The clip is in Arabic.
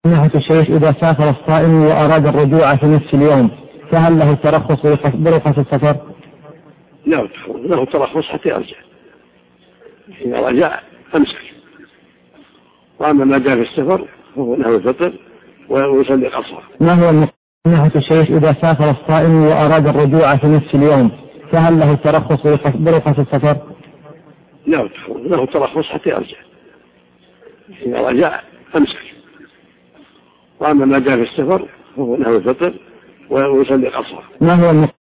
نهة الشيخ إذا سافر الصائم وأراد الرجوع في نفس اليوم فهل له ترخص برخص السفر؟ له ترخص حتى يرجع، إذا رجع أمسك. وأما ما جاء في السفر هو له الفطر ويصلي قصرا. ما هو نهة الشيخ إذا سافر الصائم وأراد الرجوع في نفس اليوم فهل له ترخص برخص السفر؟ له ترخص حتى يرجع، إذا رجع أمسك. وأما ما جاء في السفر هو له الفطر ويصلي قصرا. ما هو